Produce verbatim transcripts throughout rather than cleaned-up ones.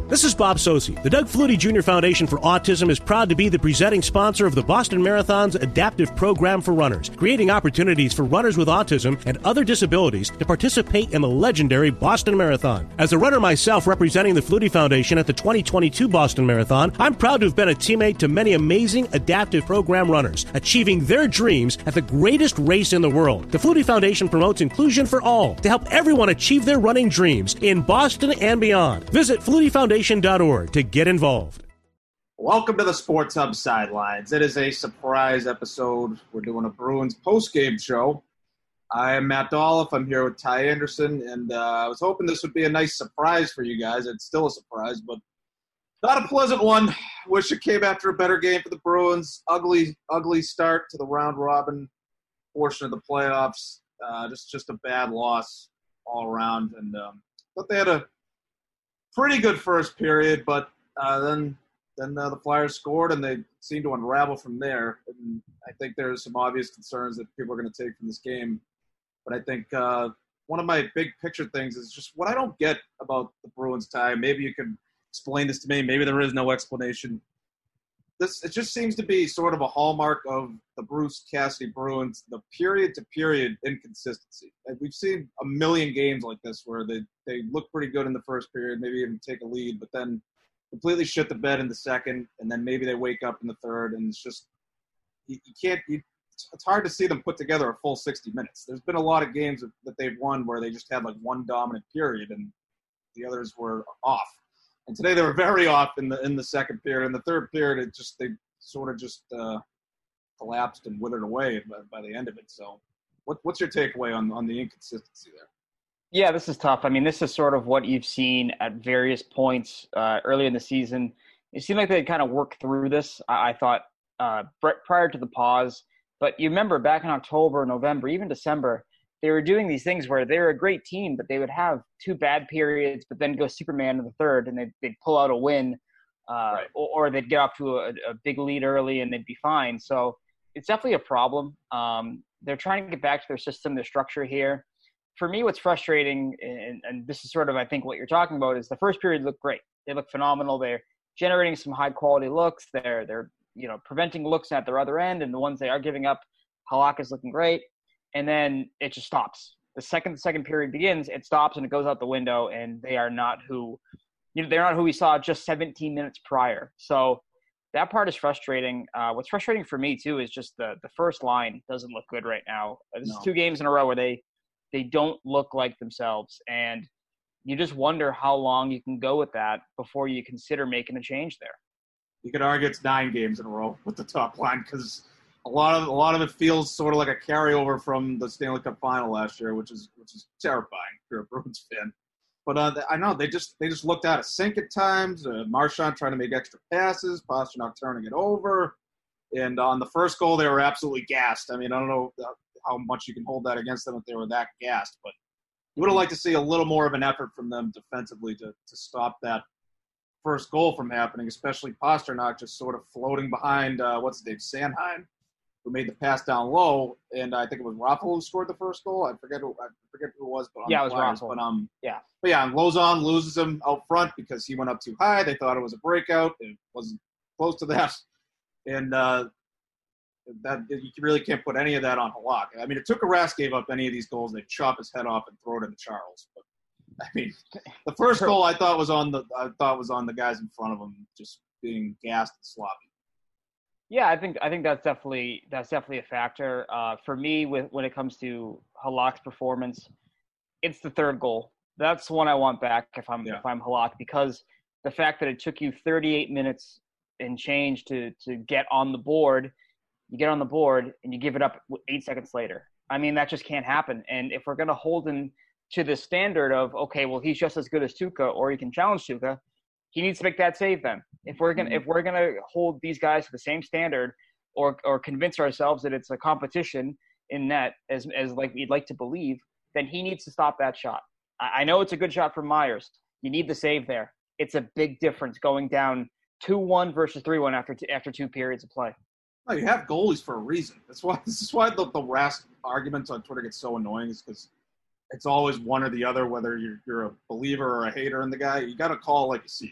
This is Bob Sosi. The Doug Flutie Junior Foundation for Autism is proud to be the presenting sponsor of the Boston Marathon's adaptive program for runners, creating opportunities for runners with autism and other disabilities to participate in the legendary Boston Marathon. As a runner myself representing the Flutie Foundation at the twenty twenty-two Boston Marathon, I'm proud to have been a teammate to many amazing adaptive program runners, achieving their dreams at the greatest race in the world. The Flutie Foundation promotes inclusion for all to help everyone achieve their running dreams in Boston and beyond. Visit Flutie Foundation dot org to get involved. Welcome to the Sports Hub Sidelines. It is a surprise episode. We're doing a Bruins post-game show. I am Matt Dolph. I'm here with Ty Anderson, and uh, I was hoping this would be a nice surprise for you guys. It's still a surprise, but not a pleasant one. Wish it came after a better game for the Bruins. Ugly, ugly start to the round-robin portion of the playoffs. Uh, just, just a bad loss all around, and um, but they had a pretty good first period, but uh, then then uh, the Flyers scored, and they seemed to unravel from there. And I think there's some obvious concerns that people are going to take from this game. But I think uh, one of my big picture things is just what I don't get about the Bruins tie. Maybe you can explain this to me. Maybe there is no explanation. This it just seems to be sort of a hallmark of the Bruce Cassidy Bruins, the period-to-period inconsistency. And we've seen a million games like this where they, they look pretty good in the first period, maybe even take a lead, but then completely shit the bed in the second, and then maybe they wake up in the third, and it's just you, you can't you, – it's hard to see them put together a full sixty minutes. There's been a lot of games that, that they've won where they just had like one dominant period and the others were off. And today they were very off in the in the second period. In the third period, it just they sort of just uh, collapsed and withered away by, by the end of it. So, what, what's your takeaway on on the inconsistency there? Yeah, this is tough. I mean, this is sort of what you've seen at various points uh, early in the season. It seemed like they kind of worked through this. I, I thought uh, prior to the pause, but you remember back in October, November, even December, they were doing these things where they were a great team, but they would have two bad periods, but then go Superman in the third, and they'd, they'd pull out a win, uh, right. or, or they'd get off to a, a big lead early, and they'd be fine. So it's definitely a problem. Um, they're trying to get back to their system, their structure here. For me, what's frustrating, and, and this is sort of, I think, what you're talking about, is the first period looked great. They look phenomenal. They're generating some high-quality looks. They're, they're you know, preventing looks at their other end, and the ones they are giving up, Halak is looking great. And then it just stops. The second the second period begins, it stops and it goes out the window, and they are not who you know, they're not who we saw just seventeen minutes prior. So that part is frustrating. Uh, what's frustrating for me too is just the the first line doesn't look good right now. This no. is two games in a row where they they don't look like themselves, and you just wonder how long you can go with that before you consider making a change there. You could argue it's nine games in a row with the top line because A lot of a lot of it feels sort of like a carryover from the Stanley Cup Final last year, which is which is terrifying if you're a Bruins fan. But uh, I know they just they just looked out of sync at times. Uh, Marchand trying to make extra passes, Pastrnak turning it over, and on the first goal they were absolutely gassed. I mean, I don't know how much you can hold that against them if they were that gassed, but you would have liked to see a little more of an effort from them defensively to to stop that first goal from happening, especially Pastrnak just sort of floating behind uh, what's his name, Sanheim, who made the pass down low, and I think it was Raffalo who scored the first goal. I forget who I forget who it was, but on yeah, the it was Flyers. Raffalo. But um, yeah, but yeah, and Lozon loses him out front because he went up too high. They thought it was a breakout. It wasn't close to that, and uh, that you really can't put any of that on Halak. I mean, if Tuukka gave up any of these goals, they'd chop his head off and throw it into Charles. But I mean, the first goal I thought was on the I thought was on the guys in front of him just being gassed and sloppy. Yeah, I think I think that's definitely that's definitely a factor. Uh, for me, with when it comes to Halak's performance, it's the third goal. That's the one I want back if I'm yeah. if I'm Halak, because the fact that it took you thirty-eight minutes and change to to get on the board, you get on the board and you give it up eight seconds later. I mean, that just can't happen. And if we're going to hold him to the standard of, okay, well, he's just as good as Tuukka, or he can challenge Tuukka, he needs to make that save then. If we're gonna if we're gonna hold these guys to the same standard, or or convince ourselves that it's a competition in net as as like we'd like to believe, then he needs to stop that shot. I, I know it's a good shot from Myers. You need the save there. It's a big difference going down two one versus three one after t- after two periods of play. No, you have goalies for a reason. That's why this is why the the Rask arguments on Twitter get so annoying, is because it's always one or the other, whether you're you're a believer or a hater in the guy. You got to call like you see it.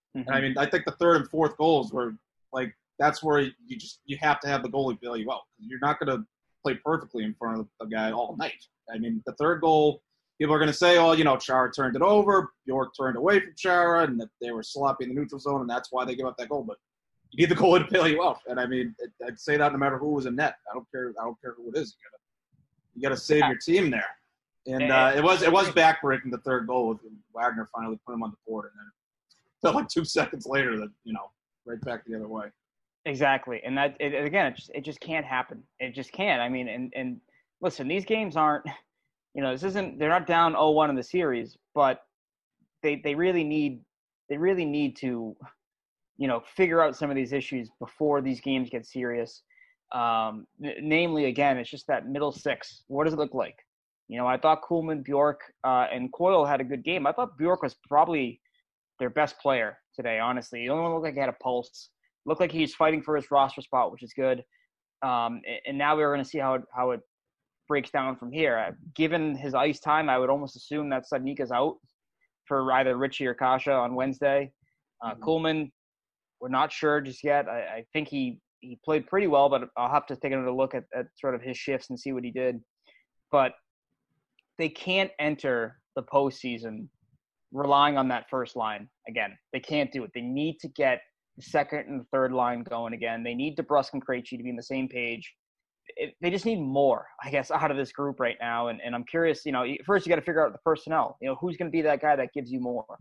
Mm-hmm. And I mean, I think the third and fourth goals were like that's where you just you have to have the goalie bail you out. You're not going to play perfectly in front of the guy all night. I mean, the third goal, people are going to say, oh, you know, Chara turned it over, Bjork turned away from Chara, and that they were sloppy in the neutral zone, and that's why they give up that goal. But you need the goalie to bail you out. And I mean, I'd say that no matter who was in net. I don't care. I don't care who it is. You gotta, you gotta save your team there. And uh, it was it was backbreaking the third goal with Wagner finally put him on the board, and then it felt like two seconds later that you know right back the other way. Exactly, and that it, again, it just it just can't happen. It just can't. I mean, and and listen, these games aren't, you know, this isn't. They're not down oh one in the series, but they they really need they really need to, you know, figure out some of these issues before these games get serious. Um, n- namely, again, it's just that middle six. What does it look like? You know, I thought Kuhlman, Bjork, uh, and Coyle had a good game. I thought Bjork was probably their best player today, honestly. The only one looked like he had a pulse. Looked like he's fighting for his roster spot, which is good. Um, and now we're going to see how it, how it breaks down from here. Uh, given his ice time, I would almost assume that Sudnika's out for either Richie or Kasha on Wednesday. Uh, mm-hmm. Kuhlman, we're not sure just yet. I, I think he, he played pretty well, but I'll have to take another look at, at sort of his shifts and see what he did. But they can't enter the postseason relying on that first line again. They can't do it. They need to get the second and third line going again. They need DeBrusk and Krejci to be on the same page. It, they just need more, I guess, out of this group right now. And, and I'm curious, you know, first you got to figure out the personnel. You know, who's going to be that guy that gives you more?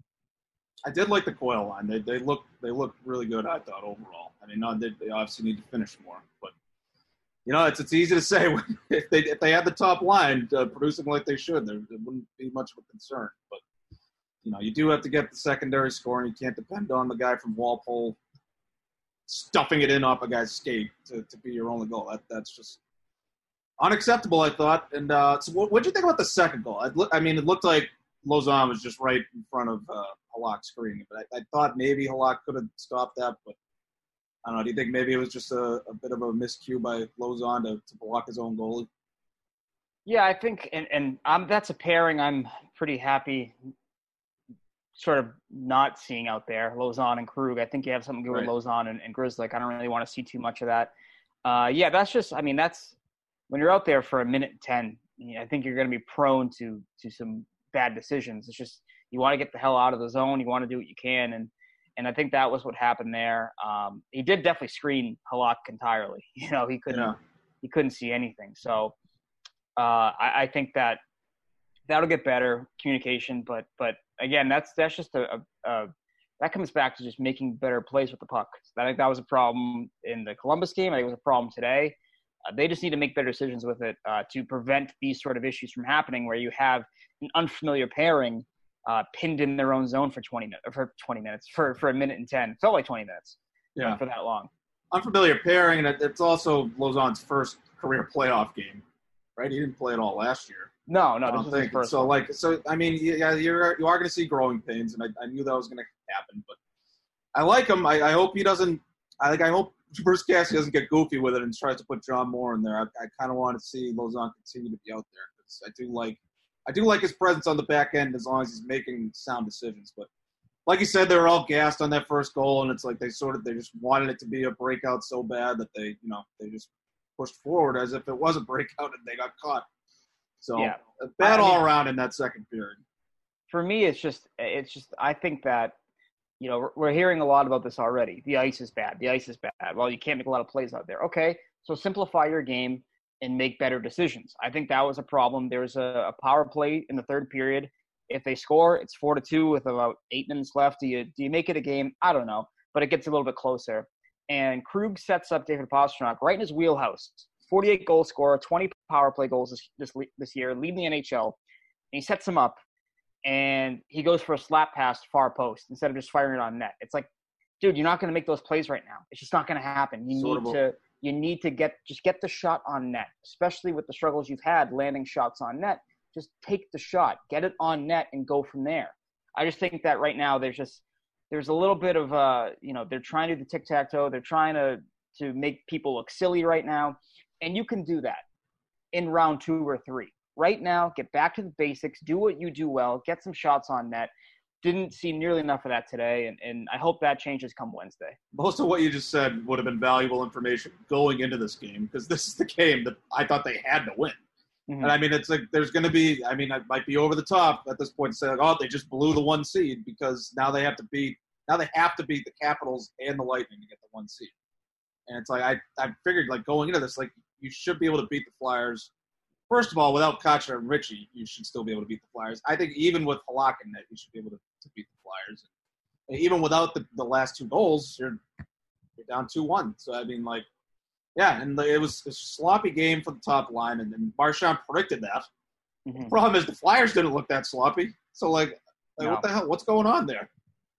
I did like the Coyle line. They they look they look really good, I thought, overall. I mean, no, they, they obviously need to finish more, but you know, it's it's easy to say when, if they if they had the top line uh, producing like they should, there, there wouldn't be much of a concern. But you know, you do have to get the secondary scoring. You can't depend on the guy from Walpole stuffing it in off a guy's skate to, to be your only goal. That that's just unacceptable, I thought. And uh, so, what did you think about the second goal? I, I mean, it looked like Lauzon was just right in front of uh, Halak screening, but I, I thought maybe Halak could have stopped that. But I don't know. Do you think maybe it was just a, a bit of a miscue by Lauzon to, to block his own goalie? Yeah, I think, and and um, that's a pairing I'm pretty happy sort of not seeing out there, Lauzon and Krug. I think you have something good right. with Lauzon and, and Grzelcyk. I don't really want to see too much of that. Uh, yeah, that's just, I mean, that's, when you're out there for a minute and ten, you know, I think you're going to be prone to to some bad decisions. It's just, you want to get the hell out of the zone. You want to do what you can. And and I think that was what happened there. Um, he did definitely screen Halak entirely. You know, he couldn't, yeah. he couldn't see anything. So uh, I, I think that that'll get better communication, but, but, again, that's that's just a, a, a that comes back to just making better plays with the puck. I think that was a problem in the Columbus game. I think it was a problem today. Uh, they just need to make better decisions with it uh, to prevent these sort of issues from happening, where you have an unfamiliar pairing uh, pinned in their own zone for twenty minutes, for twenty minutes, for for a minute and ten. It felt like twenty minutes. Yeah, for that long. Unfamiliar pairing, and it's also Lauzon's first career playoff game, right? He didn't play it all last year. No, no, I this don't was think his first so. one. Like, so I mean, yeah, you're you are going to see growing pains, and I, I knew that was going to happen. But I like him. I, I hope he doesn't. I think I hope Bruce Cassidy doesn't get goofy with it and tries to put John Moore in there. I, I kind of want to see Lauzon continue to be out there because I do like I do like his presence on the back end as long as he's making sound decisions. But like you said, they were all gassed on that first goal, and it's like they sort of they just wanted it to be a breakout so bad that they you know they just pushed forward as if it was a breakout and they got caught. So yeah. bad I all mean, around in that second period. For me, it's just, it's just, I think that, you know, we're hearing a lot about this already. The ice is bad. The ice is bad. Well, you can't make a lot of plays out there. Okay, so simplify your game and make better decisions. I think that was a problem. There's a, a power play in the third period. If they score, it's four to two with about eight minutes left. Do you do you make it a game? I don't know, but it gets a little bit closer. And Krug sets up David Pastrnak right in his wheelhouse. forty-eight goal scorer, twenty power play goals this, this this year, leading the N H L. And he sets him up, and he goes for a slap pass far post instead of just firing it on net. It's like, dude, you're not going to make those plays right now. It's just not going to happen. You sort need of to you need to get just get the shot on net, especially with the struggles you've had landing shots on net. Just take the shot, get it on net, and go from there. I just think that right now there's just there's a little bit of uh you know they're trying to do the tic tac toe. They're trying to to make people look silly right now. And you can do that in round two or three. Right now, get back to the basics, do what you do well, get some shots on net. didn't see nearly enough of that today, and, and I hope that changes come Wednesday. Most of what you just said would have been valuable information going into this game, because this is the game that I thought they had to win. Mm-hmm. And I mean, it's like there's going to be, I mean, it might be over the top at this point to say, like, oh, they just blew the one seed because now they have to beat, now they have to beat the Capitals and the Lightning to get the one seed. And it's like, I, I figured, like, going into this, like, you should be able to beat the Flyers. First of all, without Kachuk and Ritchie, you should still be able to beat the Flyers. I think even with Halak in net, you should be able to, to beat the Flyers. And even without the, the last two goals, you're you're down two one. So, I mean, like, yeah, and it was a sloppy game for the top line, and, and Marchand predicted that. Mm-hmm. The problem is the Flyers didn't look that sloppy. So, like, like no. what the hell? What's going on there?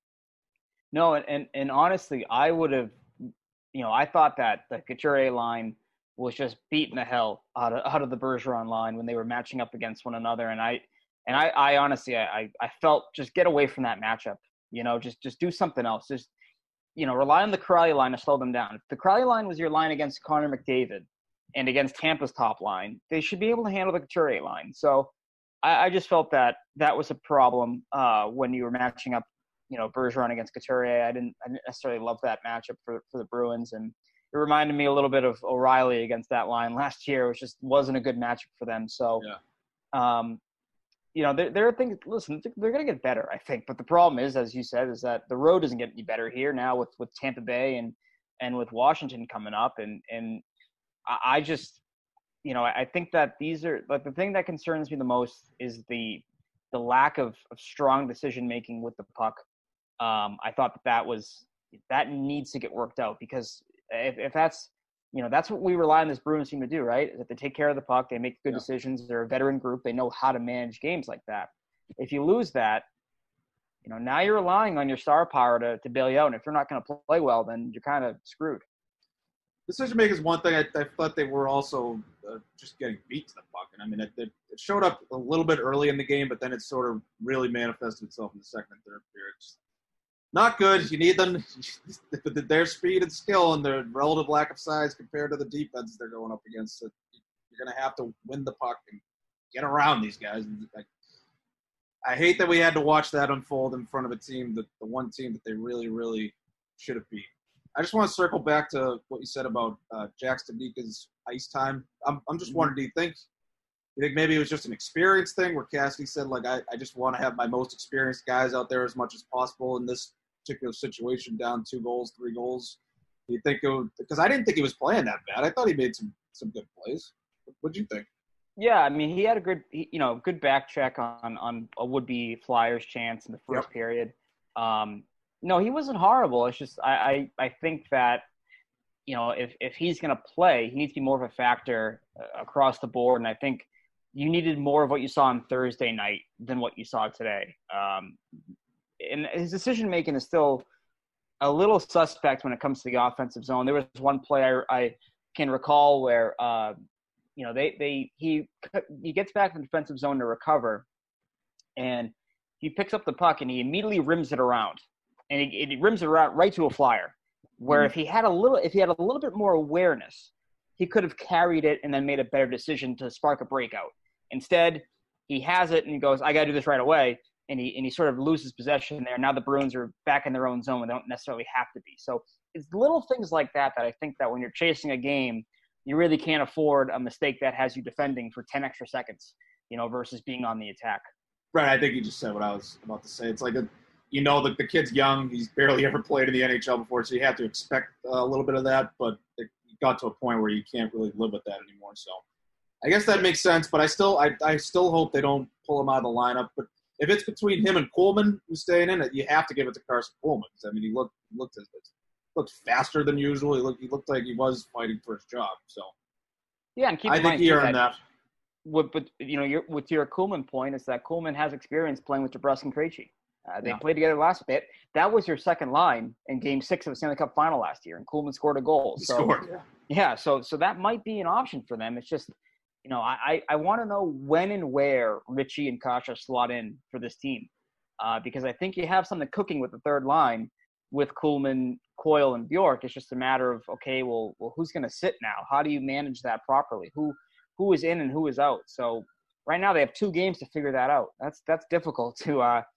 No, and, and, and honestly, I would have, you know, I thought that the Couturier line was just beating the hell out of out of the Bergeron line when they were matching up against one another. And I and I, I honestly I, I felt just get away from that matchup. You know, just just do something else. Just, you know, rely on the Crowley line to slow them down. If the Crowley line was your line against Connor McDavid and against Tampa's top line, they should be able to handle the Couturier line. So I, I just felt that that was a problem uh, when you were matching up, you know, Bergeron against Couturier. I didn't I didn't necessarily love that matchup for for the Bruins, and it reminded me a little bit of O'Reilly against that line last year, which just wasn't a good matchup for them. So, yeah. um, you know, there, there are things – listen, they're going to get better, I think. But the problem is, as you said, is that the road doesn't get any better here now with, with Tampa Bay and, and with Washington coming up. And, and I just – you know, I think that these are – like the thing that concerns me the most is the the lack of, of strong decision-making with the puck. Um, I thought that that was – that needs to get worked out because – If, if that's, you know, that's what we rely on this Bruins team to do, right? That they take care of the puck, they make good yeah. decisions. They're a veteran group. They know how to manage games like that. If you lose that, you know, now you're relying on your star power to, to bail you out. And if you're not going to play well, then you're kind of screwed. Decision making is one thing. I, I thought they were also uh, just getting beat to the puck. And I mean, it, it, it showed up a little bit early in the game, but then it sort of really manifested itself in the second and third periods. Not good. You need them. Their speed and skill and their relative lack of size compared to the defense they're going up against. So you're going to have to win the puck and get around these guys. And I, I hate that we had to watch that unfold in front of a team, that the one team that they really, really should have beat. I just want to circle back to what you said about uh, Jack Studnicka's ice time. I'm, I'm just wondering, do you think you think maybe it was just an experience thing where Cassidy said, like, I, I just want to have my most experienced guys out there as much as possible in this particular situation, down two goals, three goals? Do you think it would, because I didn't think he was playing that bad. I thought he made some, some good plays. What do you think? Yeah, I mean, he had a good, you know, good back check on, on a would-be Flyers chance in the first yep. period. Um, no, he wasn't horrible. It's just I, I, I think that, you know, if, if he's going to play, he needs to be more of a factor uh, across the board. And I think you needed more of what you saw on Thursday night than what you saw today. Um, and his decision-making is still a little suspect when it comes to the offensive zone. There was one play I, I can recall where, uh, you know, they, they he he gets back in the defensive zone to recover, and he picks up the puck, and he immediately rims it around. And he, he rims it around right to a Flyer, where mm-hmm. if he had a little if he had a little bit more awareness, he could have carried it and then made a better decision to spark a breakout. Instead, he has it, and he goes, I got to do this right away. And he and he sort of loses possession there. Now the Bruins are back in their own zone when they don't necessarily have to be. So it's little things like that that I think that when you're chasing a game, you really can't afford a mistake that has you defending for ten extra seconds, you know, versus being on the attack. Right. I think you just said what I was about to say. It's like, a, you know, the, the kid's young. He's barely ever played in the N H L before, so you have to expect a little bit of that. But it got to a point where you can't really live with that anymore. So I guess that makes sense. But I still, I, I still hope they don't pull him out of the lineup. But if it's between him and Coleman who's staying in it, you have to give it to Carson Coleman. I mean, he looked he looked as looked faster than usual. He looked he looked like he was fighting for his job. So yeah, and keep I in think mind he earned that. What, but you know, your, with your Coleman point is that Coleman has experience playing with DeBrusk and Krejci. Uh, they yeah. played together last bit. That was your second line in Game Six of the Stanley Cup Final last year, and Coleman scored a goal. He so, scored, yeah. Yeah, so so that might be an option for them. It's just, you know, I I want to know when and where Ritchie and Kasha slot in for this team. Uh, because I think you have something cooking with the third line with Kuhlman, Coyle, and Bjork. It's just a matter of, okay, well, well who's going to sit now? How do you manage that properly? Who who is in and who is out? So right now they have two games to figure that out. That's that's difficult to uh,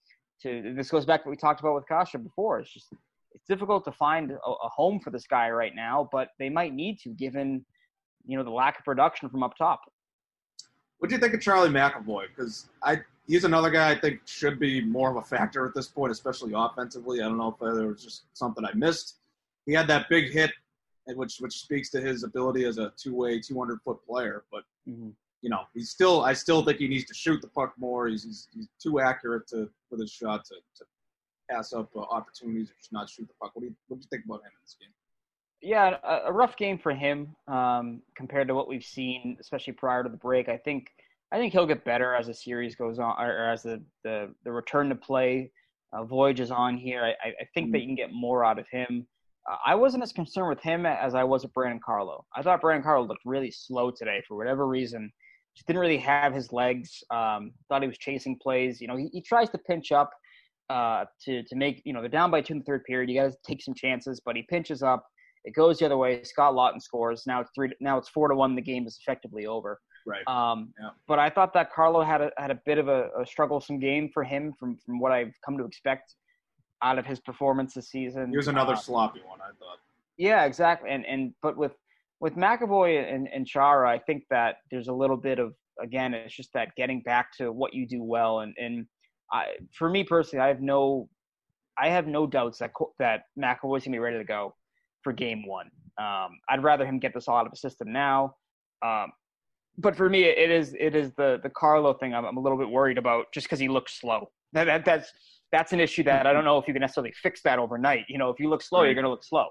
to this goes back to what we talked about with Kasha before. It's just it's difficult to find a, a home for this guy right now, but they might need to, given you know the lack of production from up top. What do you think of Charlie McAvoy? Because I he's another guy I think should be more of a factor at this point, especially offensively. I don't know if there was just something I missed. He had that big hit, which which speaks to his ability as a two-way, two hundred foot player. But mm-hmm. you know, he's still I still think he needs to shoot the puck more. He's he's, he's too accurate to with his shot to, to pass up uh, opportunities or just not shoot the puck. What do you what do you think about him in this game? Yeah, a, a rough game for him um, compared to what we've seen, especially prior to the break. I think I think he'll get better as the series goes on, or as the the, the return to play uh, voyage is on here. I, I think mm-hmm. that you can get more out of him. Uh, I wasn't as concerned with him as I was with Brandon Carlo. I thought Brandon Carlo looked really slow today for whatever reason. Just didn't really have his legs. Um, thought he was chasing plays. You know, he, he tries to pinch up uh, to to make, you know, they're down by two in the third period. You got to take some chances, but he pinches up. It goes the other way. Scott Lawton scores. Now it's three. Now it's four to one. The game is effectively over. Right. Um, yeah. But I thought that Carlo had a had a bit of a, a strugglesome game for him from from what I've come to expect out of his performance this season. He was another uh, sloppy one, I thought. Yeah, exactly. And and but with with McAvoy and, and Chara, I think that there's a little bit of, again, it's just that getting back to what you do well. And and I, for me personally, I have no I have no doubts that that McAvoy's gonna be ready to go for game one. Um, I'd rather him get this all out of the system now. Um, but for me, it is it is the the Carlo thing I'm, I'm a little bit worried about, just because he looks slow. That, that that's that's an issue that I don't know if you can necessarily fix that overnight. You know, if you look slow, right. You're going to look slow.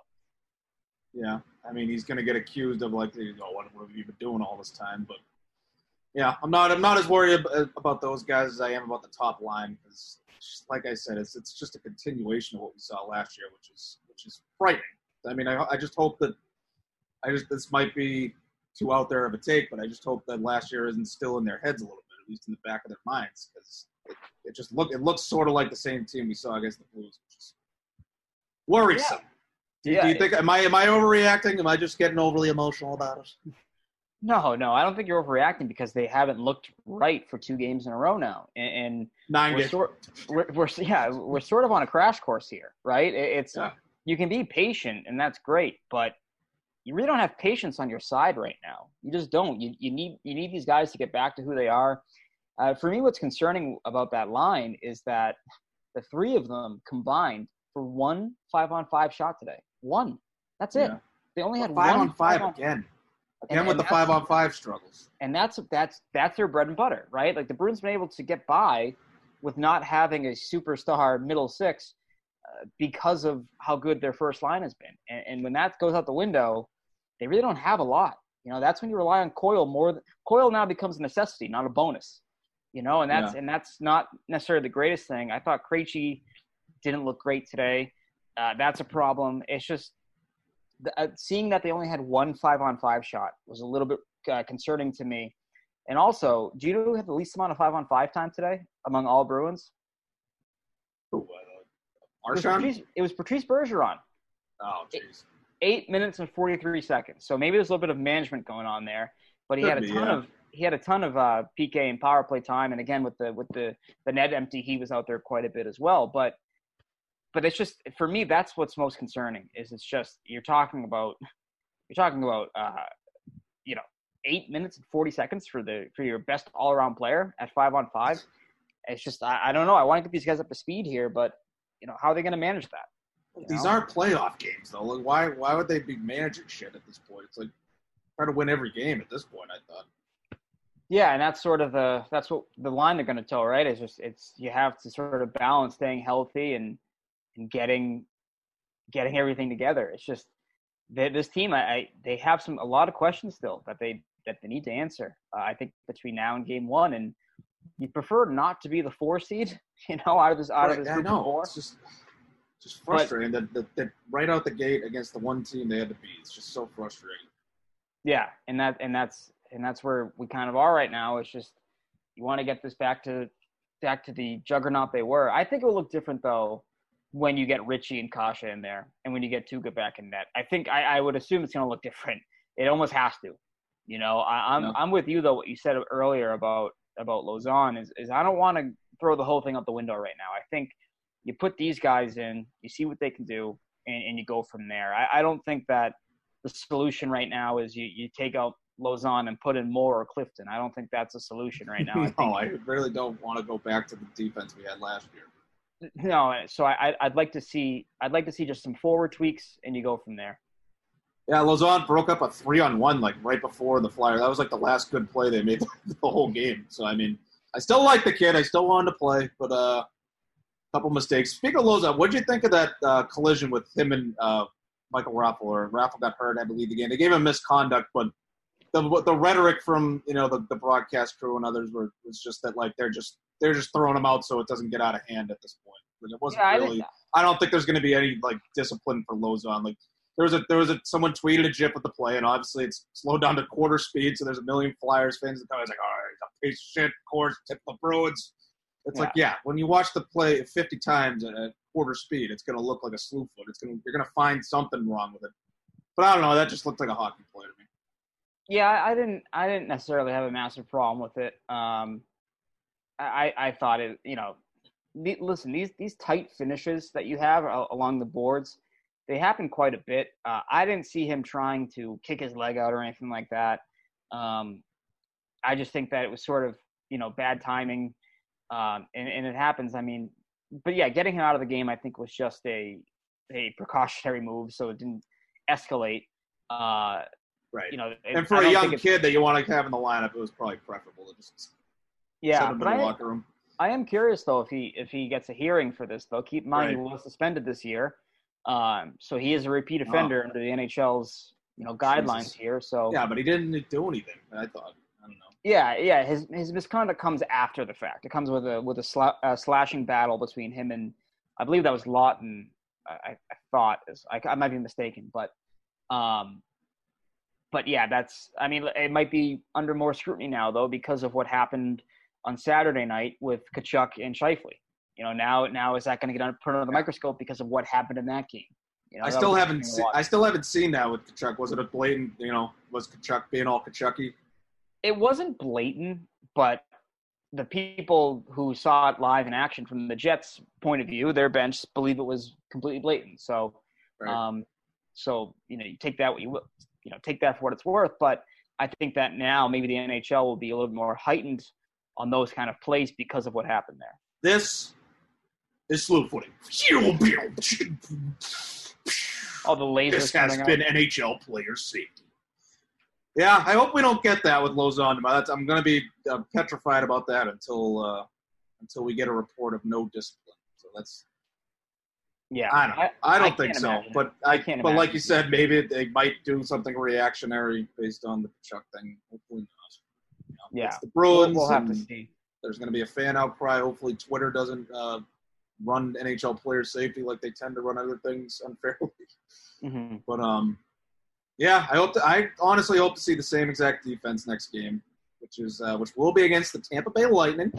Yeah, I mean, he's going to get accused of like, you know, what, what have you been doing all this time? But yeah, I'm not I'm not as worried about those guys as I am about the top line, because, like I said, it's it's just a continuation of what we saw last year, which is which is frightening. I mean, I I just hope that I just this might be too out there of a take, but I just hope that last year isn't still in their heads a little bit, at least in the back of their minds, because it, it just look it looks sort of like the same team we saw against the Blues, which is worrisome. Yeah. Do, yeah, do you think am I am I overreacting? Am I just getting overly emotional about it? No, no, I don't think you're overreacting, because they haven't looked right for two games in a row now, and, and nine we're, games. Sort, we're, we're yeah we're sort of on a crash course here, right? It, it's yeah. You can be patient, and that's great, but you really don't have patience on your side right now. You just don't. You you need you need these guys to get back to who they are. Uh, for me, what's concerning about that line is that the three of them combined for one five-on-five shot today. One. That's it. Yeah. They only had five one on five, five again. On, again and, with and the five-on-five struggles. And that's that's that's their bread and butter, right? Like, the Bruins been able to get by with not having a superstar middle six uh, because of how good their first line has been. And, and when that goes out the window, they really don't have a lot. You know, that's when you rely on Coyle more. Than, Coyle now becomes a necessity, not a bonus. You know, and that's yeah. and that's not necessarily the greatest thing. I thought Krejci didn't look great today. Uh, that's a problem. It's just the, uh, seeing that they only had one five-on-five shot was a little bit uh, concerning to me. And also, do you know who had the least amount of five-on-five time today among all Bruins? Who? Uh, Marchand? It was Patrice, it was Patrice Bergeron. Oh, jeez. Eight minutes and forty-three seconds. So maybe there's a little bit of management going on there. But he Could had a be, ton yeah. of he had a ton of uh, P K and power play time. And again, with the with the, the net empty, he was out there quite a bit as well. But but it's just, for me, that's what's most concerning. Is it's just you're talking about you're talking about uh, you know eight minutes and forty seconds for the for your best all around player at five on five. It's just I, I don't know. I want to get these guys up to speed here, but you know how are they going to manage that? You These know? aren't playoff games, though. Like, why why would they be managing shit at this point? It's like try to win every game at this point, I thought. Yeah, and that's sort of the that's what the line they're going to toe, right? It's just it's you have to sort of balance staying healthy and and getting getting everything together. It's just they, this team, I, I they have some a lot of questions still that they that they need to answer. Uh, I think between now and game one, and you prefer not to be the four seed, you know, out of this out right, of this I group know. of four. It's just just frustrating but, that, that that right out the gate against the one team they had to beat. It's just so frustrating. Yeah, and that and that's and that's where we kind of are right now. It's just you want to get this back to back to the juggernaut they were. I think it will look different though when you get Richie and Kasha in there, and when you get Tuukka back in net. I think I, I would assume it's going to look different. It almost has to. You know, I, I'm no. I'm with you though. What you said earlier about about Lauzon is is I don't want to throw the whole thing out the window right now. I think You put these guys in, you see what they can do, and, and you go from there. I, I don't think that the solution right now is you, you take out Lauzon and put in Moore or Clifton. I don't think that's a solution right now. I no, think, I really don't want to go back to the defense we had last year. No, so I, I'd like to see I'd like to see just some forward tweaks, and you go from there. Yeah, Lauzon broke up a three-on-one like right before the Flyer. That was like the last good play they made the whole game. So I mean, I still like the kid. I still want him to play, but uh, a couple mistakes. Speaking of Lauzon, what did you think of that uh, collision with him and uh, Michael Raffl? Or Raffl got hurt, had to leave the game. They gave him misconduct, but the the rhetoric from you know the, the broadcast crew and others were was just that like they're just they're just throwing him out so it doesn't get out of hand at this point. But it wasn't yeah, really. I, I don't think there's going to be any like discipline for Lauzon. Like there was a there was a someone tweeted a gif with the play, and obviously it's slowed down to quarter speed, so there's a million Flyers fans that come. It's like, all right, a piece of shit, of course, tip the Bruins. It's yeah. like, yeah, when you watch the play fifty times at quarter speed, it's going to look like a slew foot. It's going to you're going to find something wrong with it. But I don't know. That just looked like a hockey play to me. Yeah, I didn't. I didn't necessarily have a massive problem with it. Um, I, I thought it. You know, the, listen, these these tight finishes that you have along the boards, they happen quite a bit. Uh, I didn't see him trying to kick his leg out or anything like that. Um, I just think that it was sort of you know bad timing, um, and, and it happens. I mean, but yeah, getting him out of the game, I think, was just a a precautionary move, so it didn't escalate. Uh, Right. You know, and for a young kid that you want to have in the lineup, it was probably preferable to just yeah, send him but to the I, locker room. I am curious though if he if he gets a hearing for this though. Keep in mind right. he was suspended this year, um, so he is a repeat offender oh. under the N H L's you know guidelines Jesus. here. So yeah, but he didn't do anything. I thought. I don't know. Yeah, yeah. His his misconduct comes after the fact. It comes with a with a sla- uh, slashing battle between him and I believe that was Lawton. I, I thought I, I might be mistaken, but. Um, But yeah, that's. I mean, it might be under more scrutiny now, though, because of what happened on Saturday night with Tkachuk and Scheifele. You know, now now is that going to get put under the microscope because of what happened in that game? You know, I still haven't. Se- I still haven't seen that with Tkachuk. Was it a blatant? You know, was Tkachuk being all Tkachucky? It wasn't blatant, but the people who saw it live in action from the Jets' point of view, their bench believe it was completely blatant. So, right. um, so you know, you take that what you will. You know, take that for what it's worth. But I think that now maybe the N H L will be a little more heightened on those kind of plays because of what happened there. This is slew footing. Oh, the lasers. This has been out. N H L player safety. Yeah, I hope we don't get that with Lauzon. I'm going to be uh, petrified about that until uh, until we get a report of no discipline. So that's. Yeah, I don't. I, I don't I think so. Imagine. But I, I can't. But like you said, maybe they might do something reactionary based on the Tkachuk thing. Hopefully not. You know, yeah, it's the Bruins. We'll, we'll have to see. There's going to be a fan outcry. Hopefully, Twitter doesn't uh, run N H L player safety like they tend to run other things unfairly. Mm-hmm. But um, yeah, I hope. To, I honestly hope to see the same exact defense next game, which is uh, which will be against the Tampa Bay Lightning.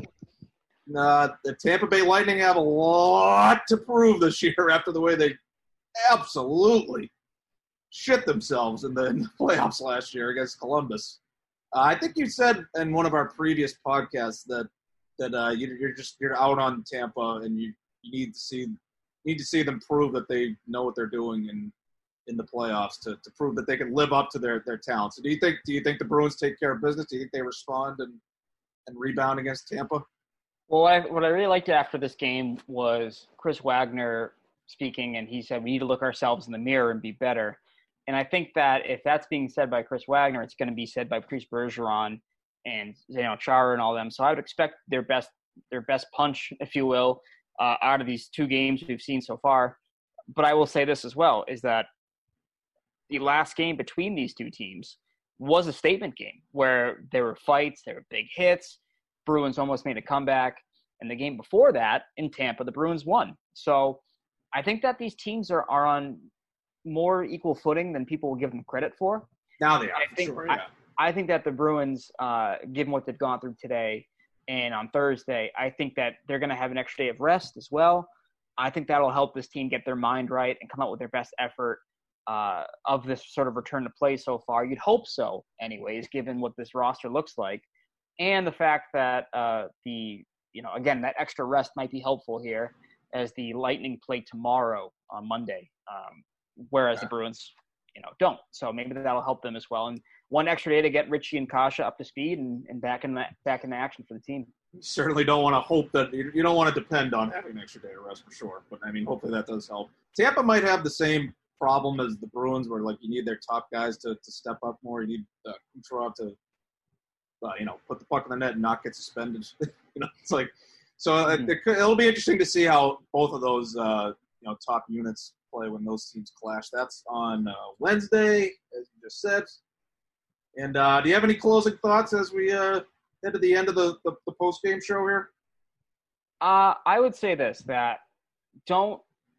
Uh, the Tampa Bay Lightning have a lot to prove this year after the way they absolutely shit themselves in the, in the playoffs last year against Columbus. Uh, I think you said in one of our previous podcasts that that uh, you, you're just you're out on Tampa and you, you need to see need to see them prove that they know what they're doing in in the playoffs to, to prove that they can live up to their, their talent. So do you think do you think the Bruins take care of business? Do you think they respond and and rebound against Tampa? Well, I, what I really liked after this game was Chris Wagner speaking, and he said we need to look ourselves in the mirror and be better. And I think that if that's being said by Chris Wagner, it's going to be said by Patrice Bergeron and you know Chara and all them. So I would expect their best their best punch, if you will, uh, out of these two games we've seen so far. But I will say this as well, is that the last game between these two teams was a statement game where there were fights, there were big hits. Bruins almost made a comeback. And the game before that in Tampa, the Bruins won. So I think that these teams are, are on more equal footing than people will give them credit for. Now they are, I for think, sure, yeah. I, I think that the Bruins, uh, given what they've gone through today and on Thursday, I think that they're going to have an extra day of rest as well. I think that'll help this team get their mind right and come out with their best effort uh, of this sort of return to play so far. You'd hope so anyways, given what this roster looks like. And the fact that uh, the, you know, again, that extra rest might be helpful here. as the Lightning play tomorrow on Monday, um, whereas the Bruins, you know, don't. So maybe that'll help them as well. And one extra day to get Richie and Kasha up to speed and, and back in the back in the action for the team. You certainly don't want to hope that you don't want to depend on having an extra day of rest for sure. But I mean, hopefully that does help. Tampa might have the same problem as the Bruins, where like you need their top guys to, to step up more. You need uh, Kucherov to, uh, you know, put the puck in the net and not get suspended. you know, it's like so. Mm-hmm. It, it, it'll be interesting to see how both of those uh, you know top units play when those teams clash. That's on uh, Wednesday, as you just said. And uh, do you have any closing thoughts as we uh, head to the end of the, the, the post-game show here? Uh, I would say this, that don't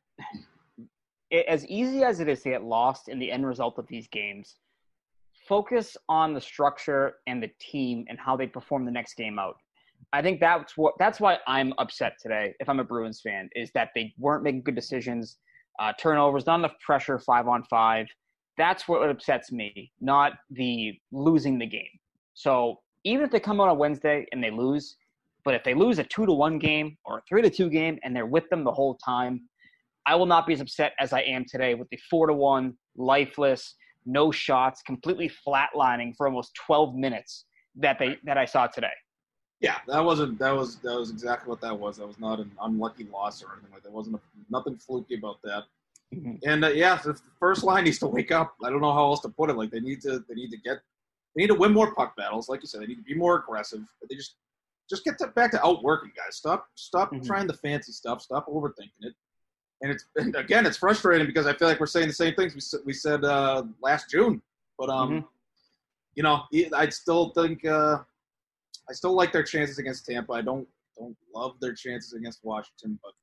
– as easy as it is to get lost in the end result of these games, focus on the structure and the team and how they perform the next game out. I think that's what that's why I'm upset today, if I'm a Bruins fan, is that they weren't making good decisions. Uh, turnovers, not enough pressure, five on five. That's what upsets me, not the losing the game. So even if they come out on Wednesday and they lose, but if they lose a two to one game or a three to two game and they're with them the whole time, I will not be as upset as I am today with the four to one, lifeless, no shots, completely flatlining for almost twelve minutes that they that I saw today. Yeah, that wasn't that was that was exactly what that was. That was not an unlucky loss or anything like that. There wasn't a, nothing fluky about that. Mm-hmm. And uh, yeah, the first line needs to wake up. I don't know how else to put it. Like they need to they need to get they need to win more puck battles. Like you said, they need to be more aggressive. But they just just get to, back to outworking guys. Stop stop mm-hmm. trying the fancy stuff. Stop overthinking it. And it's and again, it's frustrating because I feel like we're saying the same things we we said uh, last June. But um, mm-hmm. you know, I still think. Uh, I still like their chances against Tampa. I don't don't love their chances against Washington, but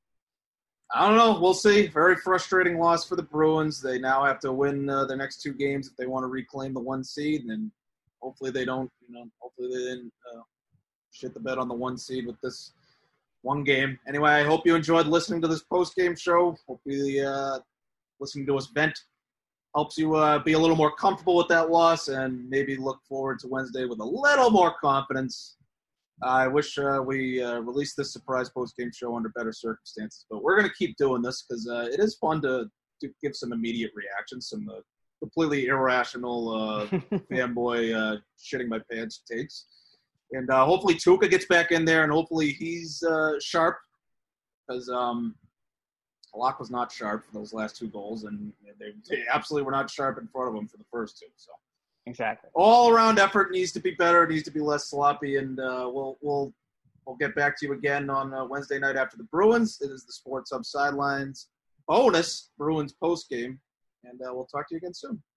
I don't know. We'll see. Very frustrating loss for the Bruins. They now have to win uh, their next two games if they want to reclaim the one seed, and then hopefully they don't. You know, hopefully they didn't uh, shit the bed on the one seed with this one game. Anyway, I hope you enjoyed listening to this post game show. Hopefully, uh, listening to us vent helps you uh, be a little more comfortable with that loss and maybe look forward to Wednesday with a little more confidence. Uh, I wish uh, we uh, released this surprise post-game show under better circumstances, but we're going to keep doing this because uh, it is fun to, to give some immediate reactions, some uh, completely irrational uh, fanboy uh, shitting my pants takes. And uh, hopefully Tuukka gets back in there, and hopefully he's uh, sharp because um, – Halak was not sharp for those last two goals, and they, they absolutely were not sharp in front of him for the first two. So, exactly, all-around effort needs to be better. It needs to be less sloppy, and uh, we'll we'll we'll get back to you again on uh, Wednesday night after the Bruins. It is the Sports Hub Sidelines bonus Bruins post game, and uh, we'll talk to you again soon.